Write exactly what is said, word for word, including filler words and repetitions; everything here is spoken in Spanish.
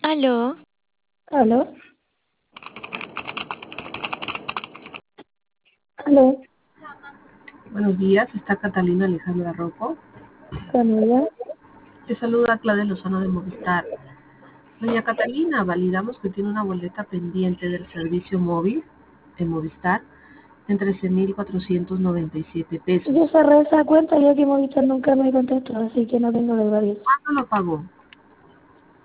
Aló, ¿Aló? ¿Aló? Buenos días, está Catalina Alejandra Rocco. ¿Con ella? Te saluda Claudia Lozano de Movistar. Doña Catalina, validamos que tiene una boleta pendiente del servicio móvil de Movistar en trece mil cuatrocientos noventa y siete pesos. Yo cerré esa cuenta ya que Movistar nunca me contestó, así que no tengo de varios. ¿Cuándo lo pagó?